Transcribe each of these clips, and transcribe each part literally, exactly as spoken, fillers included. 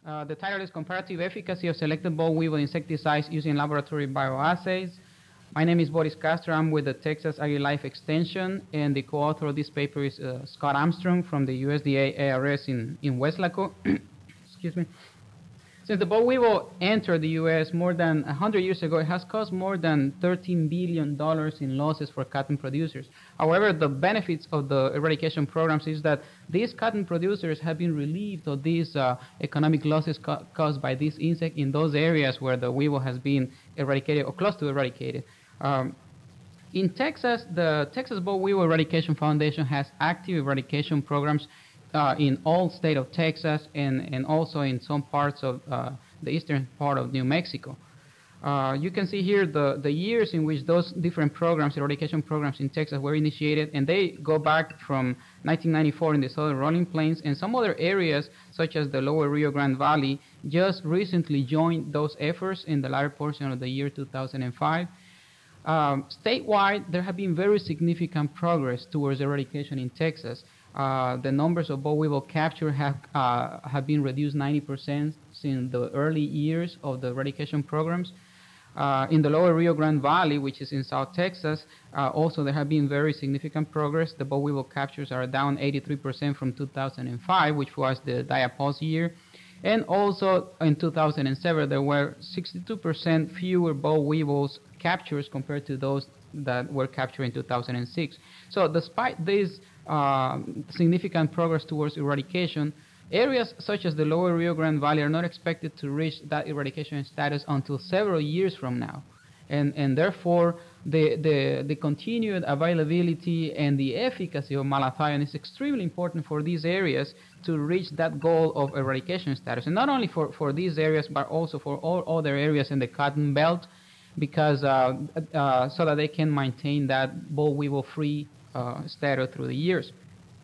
Uh, the title is Comparative Efficacy of Selected Boll Weevil Insecticides Using Laboratory Bioassays. My name is Boris Castro. I'm with the Texas AgriLife Extension, and the co-author of this paper is uh, Scott Armstrong from the U S D A A R S in, in Weslaco. Excuse me. Since the boll weevil entered the U S more than one hundred years ago, it has caused more than thirteen billion dollars in losses for cotton producers. However, the benefits of the eradication programs is that these cotton producers have been relieved of these uh, economic losses ca caused by this insect in those areas where the weevil has been eradicated or close to eradicated. Um, in Texas, the Texas Boll Weevil Eradication Foundation has active eradication programs Uh, in all state of Texas and, and also in some parts of uh, the eastern part of New Mexico. Uh, you can see here the, the years in which those different programs, eradication programs in Texas were initiated, and they go back from nineteen ninety-four in the southern rolling plains, and some other areas such as the lower Rio Grande Valley just recently joined those efforts in the latter portion of the year two thousand five. Um, statewide, there have been very significant progress towards eradication in Texas. Uh, the numbers of boll weevil capture have uh, have been reduced ninety percent since the early years of the eradication programs. Uh, in the lower Rio Grande Valley, which is in South Texas, uh, also there have been very significant progress. The boll weevil captures are down eighty-three percent from two thousand five, which was the diapause year. And also in two thousand seven, there were sixty-two percent fewer boll weevils captures compared to those that were captured in two thousand six. So despite this uh, significant progress towards eradication, areas such as the lower Rio Grande Valley are not expected to reach that eradication status until several years from now. And, and therefore, the, the, the continued availability and the efficacy of malathion is extremely important for these areas to reach that goal of eradication status. And not only for, for these areas, but also for all other areas in the cotton belt, because uh, uh, so that they can maintain that boll weevil free uh, status through the years.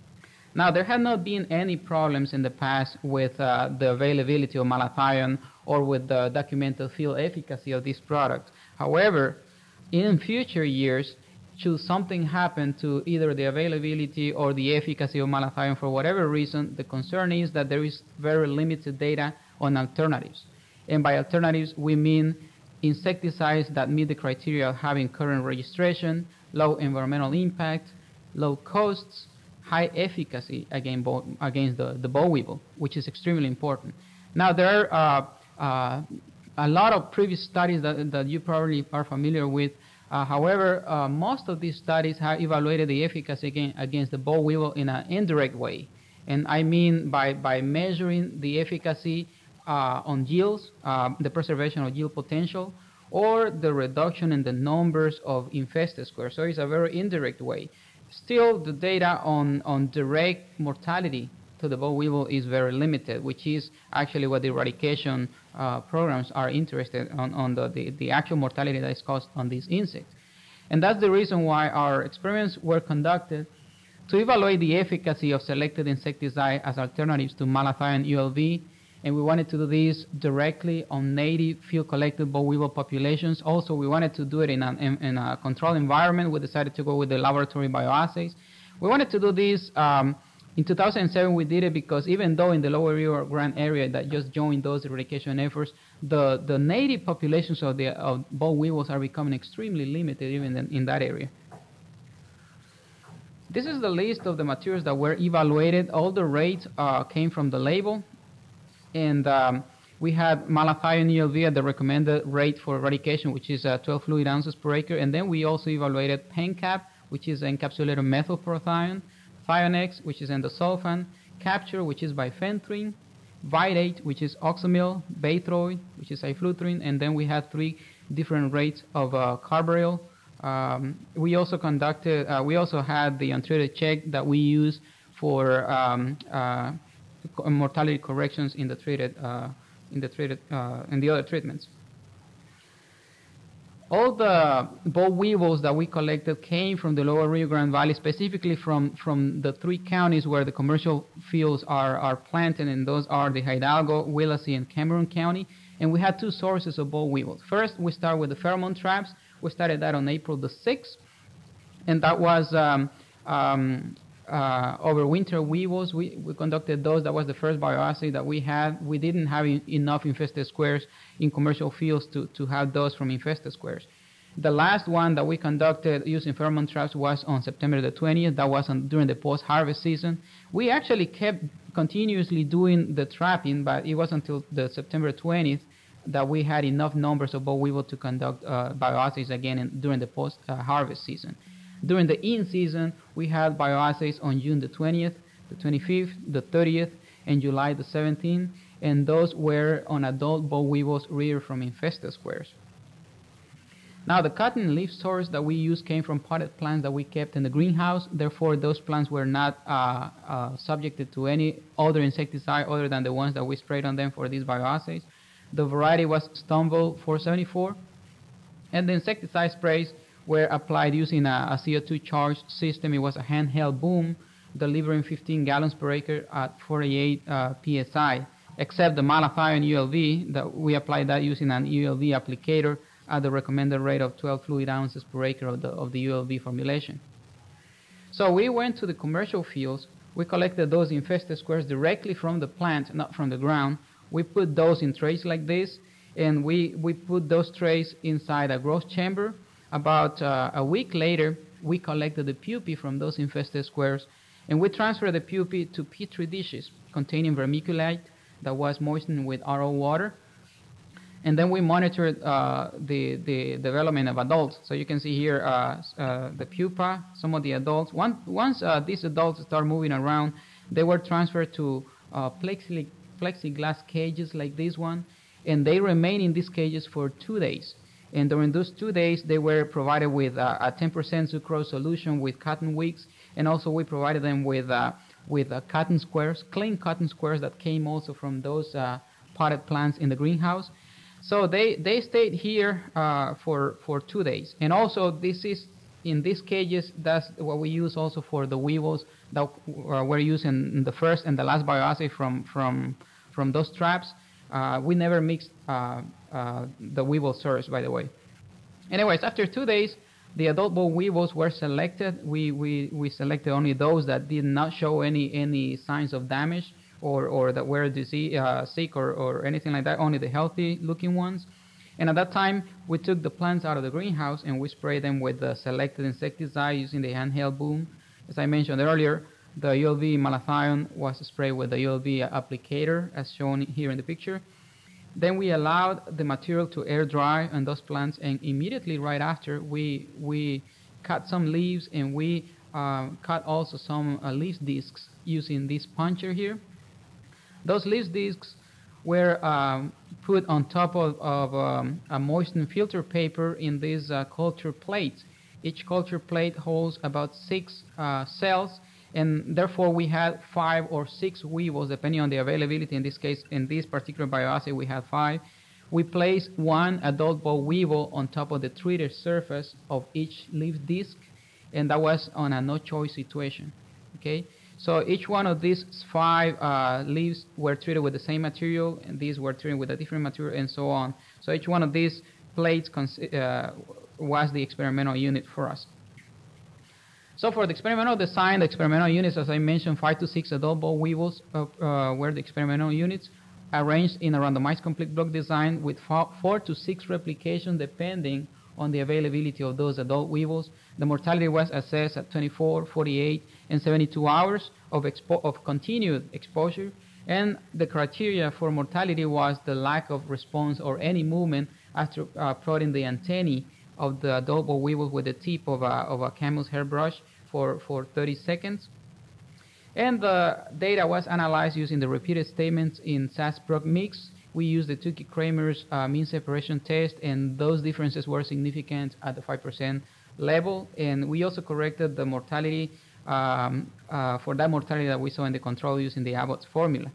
Now, there have not been any problems in the past with uh, the availability of malathion or with the documented field efficacy of this product. However, in future years, should something happen to either the availability or the efficacy of malathion for whatever reason, the concern is that there is very limited data on alternatives. And by alternatives, we mean insecticides that meet the criteria of having current registration, low environmental impact, low costs, high efficacy against, bo against the, the boll weevil, which is extremely important. Now, there are uh, uh, a lot of previous studies that, that you probably are familiar with. Uh, however, uh, most of these studies have evaluated the efficacy against, against the boll weevil in an indirect way. And I mean by, by measuring the efficacy uh, on yields, uh, the preservation of yield potential, or the reduction in the numbers of infested squares. So it's a very indirect way. Still, the data on, on direct mortality to the boll weevil is very limited, which is actually what the eradication uh, programs are interested on, on the, the, the actual mortality that is caused on these insects. And that's the reason why our experiments were conducted to evaluate the efficacy of selected insecticide as alternatives to malathion U L V. And we wanted to do this directly on native field-collected boll weevil populations. Also, we wanted to do it in a, in, in a controlled environment. We decided to go with the laboratory bioassays. We wanted to do this um, in two thousand seven. We did it because even though in the lower Rio Grande area that just joined those eradication efforts, the, the native populations of the of boll weevils are becoming extremely limited even in, in that area. This is the list of the materials that were evaluated. All the rates uh, came from the label. And um, we had malathion U L V at the recommended rate for eradication, which is uh, twelve fluid ounces per acre. And then we also evaluated PenCap, which is encapsulated methylprothioin, Thionex, which is endosulfan, Capture, which is bifenthrin, Vitate, which is oxamil, Baythroid, which is iflutrin, and then we had three different rates of uh, carbaryl. Um, we also conducted, uh, we also had the untreated check that we use for um, uh, mortality corrections in the treated, uh, in the treated, uh, in the other treatments. All the boll weevils that we collected came from the lower Rio Grande Valley, specifically from, from the three counties where the commercial fields are, are planted, and those are the Hidalgo, Willacy, and Cameron County. And we had two sources of boll weevils. First, we start with the pheromone traps. We started that on April the sixth, and that was um, um, uh, overwinter weevils. We, we conducted those. That was the first bioassay that we had. We didn't have e- enough infested squares in commercial fields to, to have those from infested squares. The last one that we conducted using pheromone traps was on September the twentieth. That was on, during the post-harvest season. We actually kept continuously doing the trapping, but it was until the September twentieth that we had enough numbers of boll weevil to conduct uh, bioassays again in, during the post-harvest uh, season. During the in-season, we had bioassays on June the twentieth, the twenty-fifth, the thirtieth, and July the seventeenth, and those were on adult boll weevils reared from infested squares. Now, the cotton leaf source that we used came from potted plants that we kept in the greenhouse. Therefore, those plants were not uh, uh, subjected to any other insecticide other than the ones that we sprayed on them for these bioassays. The variety was Stumble four seventy-four, and the insecticide sprays were applied using a, a C O two charged system. It was a handheld boom delivering fifteen gallons per acre at forty-eight uh, P S I, except the malathion U L V, that we applied that using an U L V applicator at the recommended rate of twelve fluid ounces per acre of the, of the U L V formulation. So we went to the commercial fields. We collected those infested squares directly from the plant, not from the ground. We put those in trays like this, and we, we put those trays inside a growth chamber. About uh, a week later, we collected the pupae from those infested squares, and we transferred the pupae to petri dishes containing vermiculite that was moistened with R O water. And then we monitored uh, the, the development of adults. So you can see here uh, uh, the pupa, some of the adults. One, once uh, these adults start moving around, they were transferred to uh, plexi plexiglass cages like this one, and they remain in these cages for two days. And during those two days, they were provided with uh, a ten percent sucrose solution with cotton wicks, and also we provided them with, uh, with uh, cotton squares, clean cotton squares that came also from those uh, potted plants in the greenhouse. So they, they stayed here uh, for, for two days. And also this is, in these cages, that's what we use also for the weevils that uh, were used in the first and the last bioassay from, from, from those traps. Uh, we never mixed uh, uh, the weevil source, by the way. Anyways, after two days, the adult boll weevils were selected. We, we, we selected only those that did not show any, any signs of damage, or, or that were disease, uh, sick or, or anything like that, only the healthy looking ones. And at that time, we took the plants out of the greenhouse and we sprayed them with the selected insecticide using the handheld boom. As I mentioned earlier, the U L V malathion was sprayed with the U L V applicator, as shown here in the picture. Then we allowed the material to air dry on those plants, and immediately right after, we, we cut some leaves, and we uh, cut also some uh, leaf discs using this puncher here. Those leaf discs were um, put on top of, of um, a moistened filter paper in these uh, culture plates. Each culture plate holds about six uh, cells, and therefore we had five or six weevils, depending on the availability. In this case, in this particular bioassay, we had five. We placed one adult boll weevil on top of the treated surface of each leaf disc, and that was on a no-choice situation. Okay. So each one of these five uh, leaves were treated with the same material, and these were treated with a different material, and so on. So each one of these plates uh, was the experimental unit for us. So for the experimental design, the experimental units, as I mentioned, five to six adult boll weevils uh, uh, were the experimental units, arranged in a randomized complete block design with four, four to six replications, depending on the availability of those adult weevils. The mortality was assessed at twenty-four, forty-eight, and seventy-two hours of, expo of continued exposure, and the criteria for mortality was the lack of response or any movement after uh, prodding the antennae of the adult boll weevil with the tip of a, of a camel's hairbrush for, for thirty seconds. And the data was analyzed using the repeated statements in S A S Proc mix. We used the Tukey-Kramer's uh, mean separation test, and those differences were significant at the five percent level. And we also corrected the mortality um, uh, for that mortality that we saw in the control using the Abbott's formula.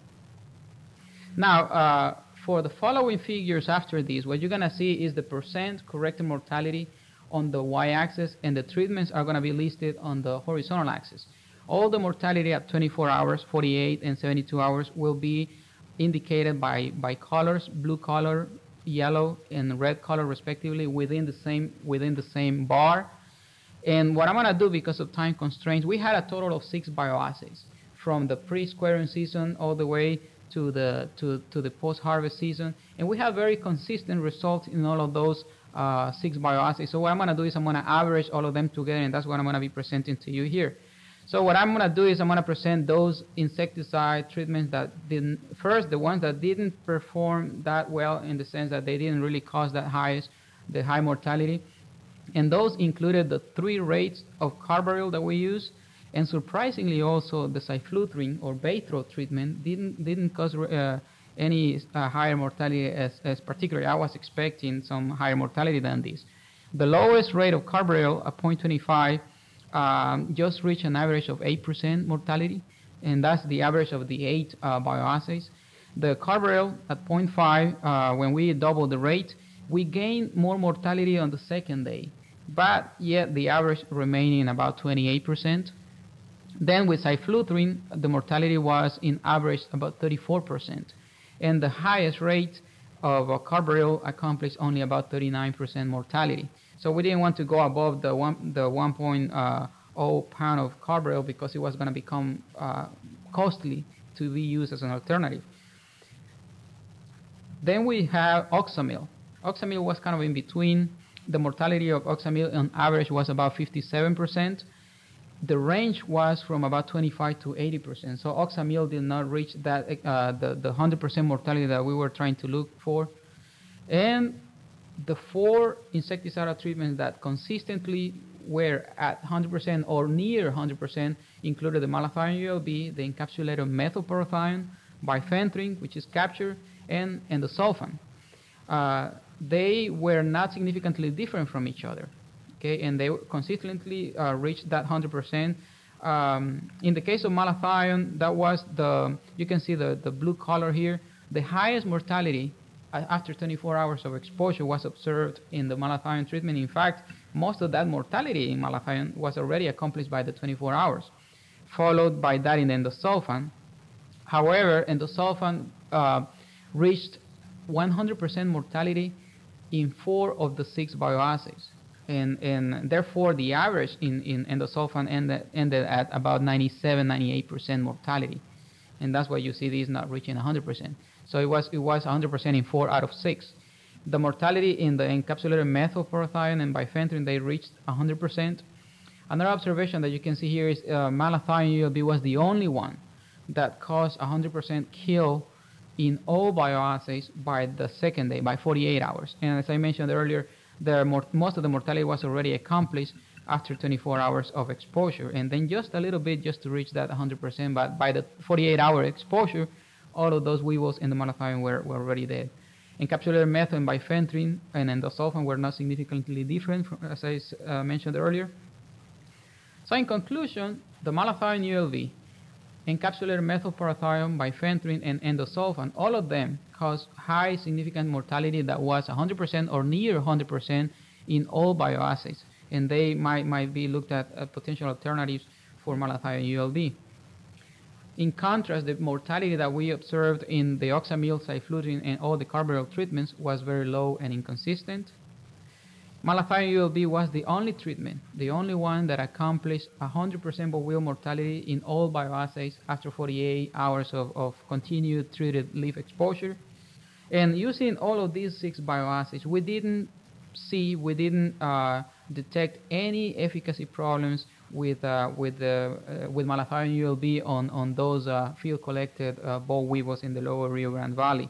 Now, uh, for the following figures after this, what you're going to see is the percent corrected mortality on the y-axis, and the treatments are going to be listed on the horizontal axis. All the mortality at twenty-four hours, forty-eight, and seventy-two hours will be indicated by, by colors, blue color, yellow, and red color respectively within the same, within the same bar. And what I'm going to do, because of time constraints, we had a total of six bioassays from the pre-squaring season all the way to the to, to the post-harvest season, and we have very consistent results in all of those uh, six bioassays. So what I'm going to do is I'm going to average all of them together, and that's what I'm going to be presenting to you here. So what I'm going to do is I'm going to present those insecticide treatments that didn't, first, the ones that didn't perform that well in the sense that they didn't really cause that highest, the high mortality. And those included the three rates of carbaryl that we use, and surprisingly also the cyfluthrin or Baythro treatment didn't didn't cause uh, any uh, higher mortality as, as particularly I was expecting some higher mortality than this. The lowest rate of carbaryl at zero point two five um, just reached an average of eight percent mortality, and that's the average of the eight uh, bioassays. The carbaryl at zero point five, uh, when we double the rate, we gained more mortality on the second day, but yet the average remaining about twenty-eight percent. Then with cyfluthrin, the mortality was in average about thirty-four percent, and the highest rate of uh, carbaryl accomplished only about thirty-nine percent mortality. So we didn't want to go above the one the one point zero pound of carbaryl because it was going to become uh, costly to be used as an alternative. Then we have oxamil. Oxamil was kind of in between. The mortality of oxamil on average was about fifty-seven percent. The range was from about twenty-five to eighty percent. So oxamil did not reach that uh, the, the one hundred percent mortality that we were trying to look for. And the four insecticidal treatments that consistently were at one hundred percent or near one hundred percent included the malathion U L B, the encapsulated methylparathion, bifenthrin, which is captured, and endosulfan. Uh, they were not significantly different from each other, okay, and they consistently uh, reached that one hundred percent. Um, in the case of malathion, that was the, you can see the, the blue color here, the highest mortality uh, after twenty-four hours of exposure was observed in the malathion treatment. In fact, most of that mortality in malathion was already accomplished by the twenty-four hours, followed by that in endosulfan. However, endosulfan uh, reached one hundred percent mortality in four of the six bioassays, and, and therefore the average in, in endosulfan ended, ended at about ninety-seven, ninety-eight percent mortality, and that's why you see these not reaching one hundred percent. So it was it was one hundred percent in four out of six. The mortality in the encapsulated methylparathion and bifenthrin, they reached one hundred percent. Another observation that you can see here is uh, malathion U L B was the only one that caused one hundred percent kill in all bioassays by the second day, by forty-eight hours. And as I mentioned earlier, the most of the mortality was already accomplished after twenty-four hours of exposure, and then just a little bit just to reach that one hundred percent. But by the forty-eight hour exposure, all of those weevils in the malathion were, were already dead. Encapsulated methyl and bifenthrin and endosulfan were not significantly different, from, as I uh, mentioned earlier. So in conclusion, the malathion U L V, encapsulated methylparathion, bifenthrin, and endosulfan, all of them caused high significant mortality that was one hundred percent or near one hundred percent in all bioassays, and they might, might be looked at uh, potential alternatives for malathion U L B. In contrast, the mortality that we observed in the oxamil, cyfluthrin, and all the carbaryl treatments was very low and inconsistent. Malathion U L B was the only treatment, the only one that accomplished one hundred percent boll mortality in all bioassays after forty-eight hours of, of continued treated leaf exposure. And using all of these six bioassays, we didn't see, we didn't uh, detect any efficacy problems with uh, with the uh, with malathion U L B on on those uh, field collected uh, boll weevils in the lower Rio Grande Valley.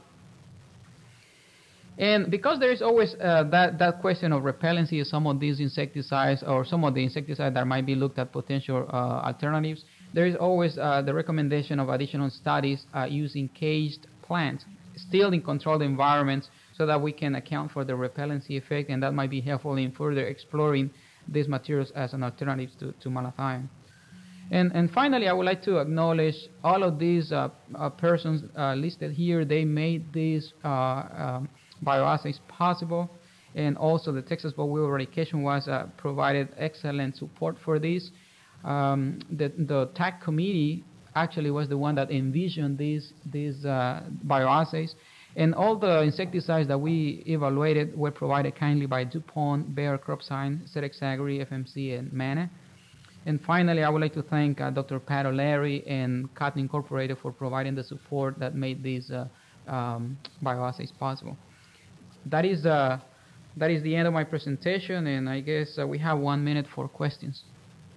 And because there is always uh, that, that question of repellency of some of these insecticides or some of the insecticides that might be looked at potential uh, alternatives, there is always uh, the recommendation of additional studies uh, using caged plants, still in controlled environments, so that we can account for the repellency effect, and that might be helpful in further exploring these materials as an alternative to, to malathion. And, and finally, I would like to acknowledge all of these uh, uh, persons uh, listed here. They made these uh, um, bioassays possible, and also the Texas Boll Weevil Eradication was uh, provided excellent support for this. Um, the, the T A C committee actually was the one that envisioned these these uh, bioassays, And all the insecticides that we evaluated were provided kindly by DuPont, Bayer CropScience, Cerex Agri, F M C, and Manna. And finally, I would like to thank uh, Doctor Pat O'Leary and Cotton Incorporated for providing the support that made these uh, um, bioassays possible. That is, uh, that is the end of my presentation, and I guess uh, we have one minute for questions.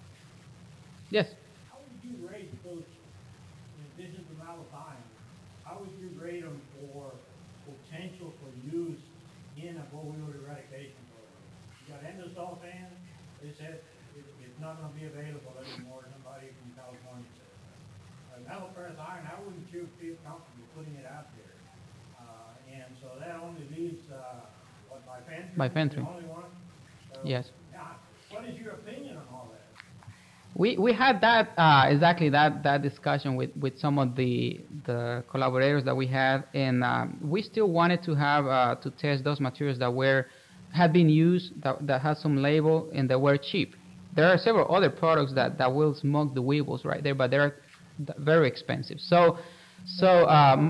Yes? How would you rate those, in addition to malathion, how would you rate them for potential for use in a boll weevil eradication program? You got endosulfan, they said it, it's not going to be available anymore, somebody from California said. Uh, Maloperazine, how wouldn't you feel comfortable putting it out there? Uh, and so that only leaves, uh, what, bifenthrin? Bifenthrin. The only one? So, Yes. now, what is your opinion on all that? We we had that uh, exactly that, that discussion with, with some of the the collaborators that we had, and um, we still wanted to have uh, to test those materials that were had been used, that, that had some label, and that were cheap. There are several other products that, that will smoke the weevils right there, but they're very expensive. So so um,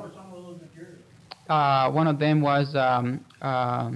uh, one of them was um, uh,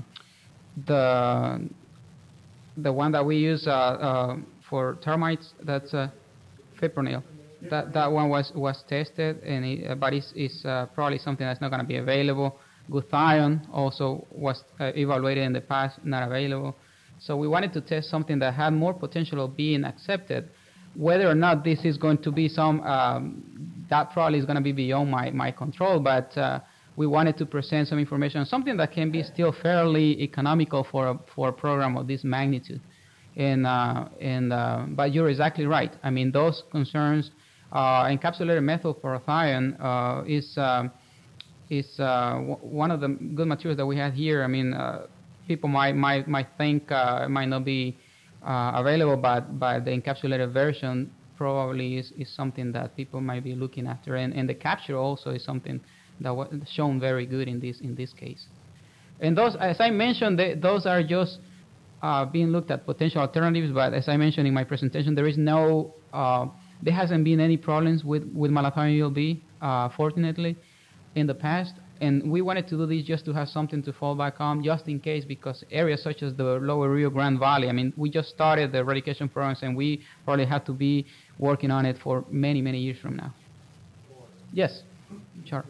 the the one that we use. Uh, uh, For termites, that's uh, fipronil. That that one was was tested, and it, uh, but it's, it's uh, probably something that's not going to be available. Glutathione also was uh, evaluated in the past, not available. So we wanted to test something that had more potential of being accepted. Whether or not this is going to be some, um, that probably is going to be beyond my my control. But uh, we wanted to present some information on something that can be still fairly economical for a, for a program of this magnitude. And, uh, and uh, but you're exactly right. I mean, those concerns, uh, encapsulated methylparathion uh, is um, is uh, w one of the good materials that we have here. I mean, uh, people might might might think uh, it might not be uh, available, but but the encapsulated version probably is, is something that people might be looking after, and, and the capture also is something that was shown very good in this in this case. And those, as I mentioned, they, those are just Uh, being looked at potential alternatives, but as I mentioned in my presentation, there is no, uh, there hasn't been any problems with, with malathion U L B, uh, fortunately, in the past. And we wanted to do this just to have something to fall back on, just in case, because areas such as the lower Rio Grande Valley, I mean, we just started the eradication programs, and we probably have to be working on it for many, many years from now. Yes, sure.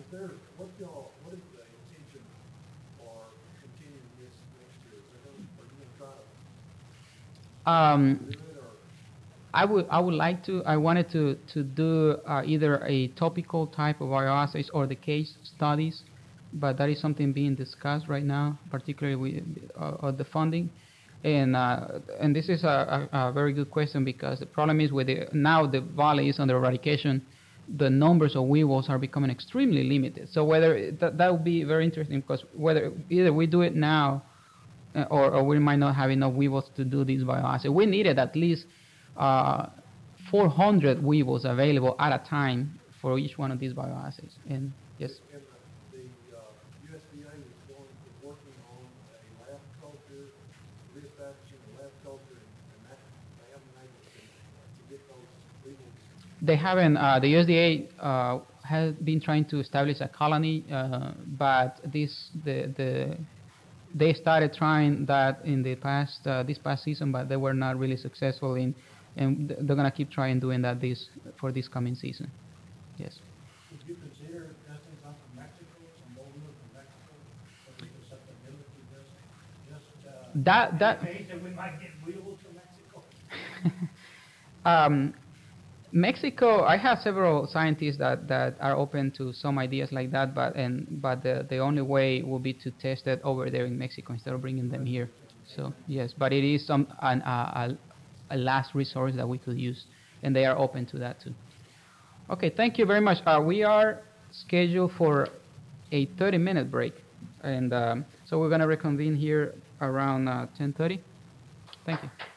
Um, I would I would like to I wanted to to do uh, either a topical type of bioassays or the case studies, but that is something being discussed right now, particularly with uh, uh, the funding, and uh, and this is a, a, a very good question, because the problem is with the, now the valley is under eradication, the numbers of weevils are becoming extremely limited. So whether that that would be very interesting, because whether either we do it now. Uh, or, or we might not have enough weevils to do this bioassay. We needed at least uh, four hundred weevils available at a time for each one of these bioassays. And yes. And the, the uh, U S D A is going to working on a lab culture, reestablishing a lab culture, and that they haven't been able to, to get those weevils. They haven't. Uh, the U S D A uh, has been trying to establish a colony, uh, but this the the they started trying that in the past, uh, this past season, but they were not really successful in, and they're going to keep trying doing that this for this coming season. Yes. Would you consider testing some from Mexico, some boll weevil from Mexico, for the susceptibility just, just uh, that that in case that we might get weevils from Mexico? um, Mexico, I have several scientists that, that are open to some ideas like that, but and but the, the only way will be to test it over there in Mexico instead of bringing them here. So yes, but it is some an, a, a last resource that we could use, and they are open to that too. Okay, thank you very much. Uh, we are scheduled for a thirty minute break, and um, so we're going to reconvene here around uh, ten thirty. Thank you.